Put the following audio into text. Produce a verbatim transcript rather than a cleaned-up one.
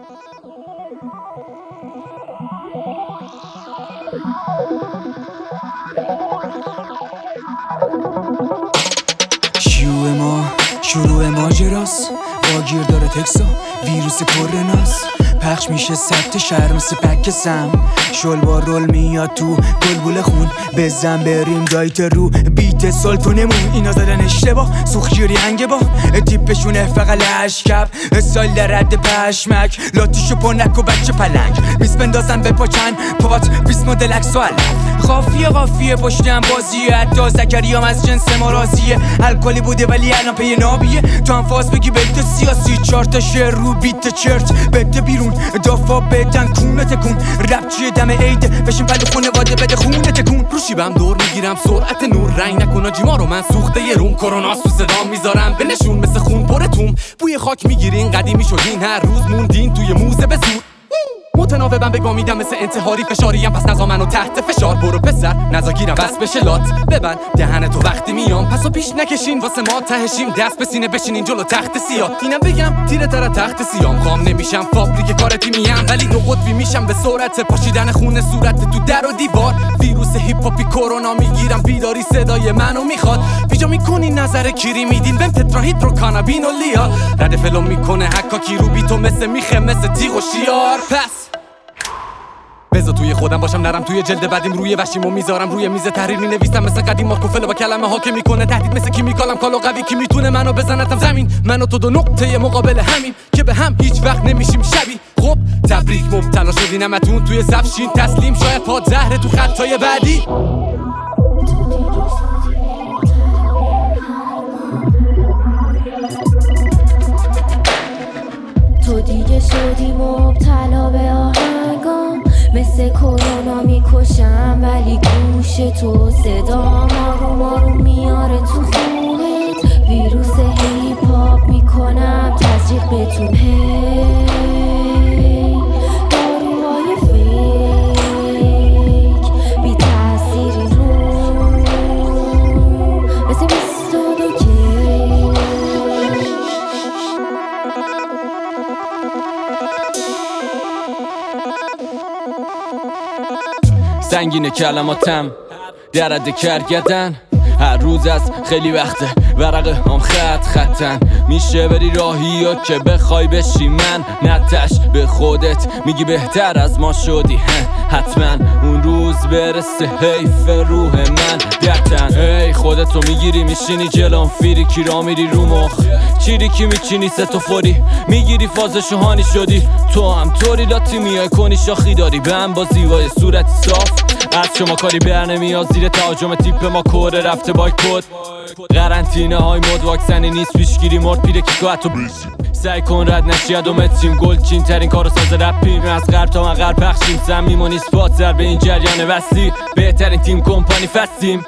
شیوع ما شروع ماجراست، واگیر داره تکسا ویروس پرناس، پخش میشه ثبت شهر مثل پک سم، شلوار رول میاد تو گلگوله خون، بزن بریم دایت رو بیت سلطونمون. اینا زدن اشتباه سوخجیری هنگه با تیپشونه فقط لشکب سال در رد پشمک، لاتیشو پنک و بچه پلنگ میز بندازن به پاچن پات بیس مدل اکس و علم، قافیه قافیه پشتم بازیه، حتی زکریام از جنس ما راضیه، الکلی بوده ولی الان پی نابیه، تو هم فاز بگی بیت سیاسی، چهار تا شعر رو بیت چرت بده بیرون، دافا بدن کونه تکون، رپ چیه دم عیده بشین پلو خونواده بده خونه تکون، روشی بهم دور میگیرم سرعت نور، رنگ نکن آجیما رو من سوخته یه روم، کرونا تو صدام میذارم به نشون مثل خون پر توم، بوی خاک میگیرین قدیمی شدین هر روز موندین توی موزه به زور، متناوبم بگا میدم مثل انتحاری فشاریم، پس نزا منو تحت فشار، برو پسر نزا گیرم بس بشه لات، ببند دهن تو وقتی میام، پسو پیش نکشین واسه ما تهشیم، دست به سینه بشینین جلو تخت سیاه، اینم بگم تیره تر تخت سیام، خام نمیشم فابریک کار تیمیم، ولی نو قطبی میشم به سرعت پاشیدن خون صورت تو در و دیوار، ویروس هیپ هاپی کرونا میگیرم، بیداری صدای منو میخواد، بیجا میکنین نظر کیری میدین بهم تتراهیدرو کانابین و لیا، رد فلو میکنه حکاکی رو بیتو مثل میخه مثل تیغ و شیار، پس بذار توی خودم باشم نرم توی جلد بعدیم، روی وشیمو میذارم روی میز تحریر مینویسم مثل قدیم، ماکوفل با کلمه ها که میکنه تهدید مثل کیمیکالم، کالو قوی کی میتونه منو بزنتم زمین، منو تو دو نقطه مقابل همین که به هم هیچ وقت نمیشیم شبیه، خب تبریک مبتلا شدین همتون توی صف شین تسلیم، شاید پاد زهره تو خطای بعدی. تو دیگه شدی مبتلا به آهنگام، مثل کرونا میکشم ولی گوش تو صدا مارو مارو میاره تو خونت، ویروس هیپ هاپ میکنم تزریق بهتون، هی داروهای فیک بی تأثیری رو مثل بیست و دو سنگین کلماتم در حد کرگدن، هر روز از خیلی وقته ورقه هم خط خطن، میشه بری راهی یا که بخوای بشی من، نتش به خودت میگی بهتر از ما شدی، حتما اون روز برسه حیف روح من درتن، ای خودتو میگیری میشینی جلوم فیری کی را میری رو مخ، چیری کی میچینی ستو فوری میگیری فازشو هانی شدی، تو هم طوری لاتی میای کنی شاخی داری به هم با زیبای صورت صاف، از شما کاری بر نمیاد زیر تهاجم تیپ ما کوره رفته بای کد، قرنطینه های مد واکسنی نیست پیشگیری مرد پیره کیکو حتی سعی کن رد نشی ادومتیم، گل چین ترین کارو ساز رپیم، از غرب تا من غرب پخشیم، زمیم و نیست پاتر به این جریان وسیع، بهترین تیم کمپانی فستیم.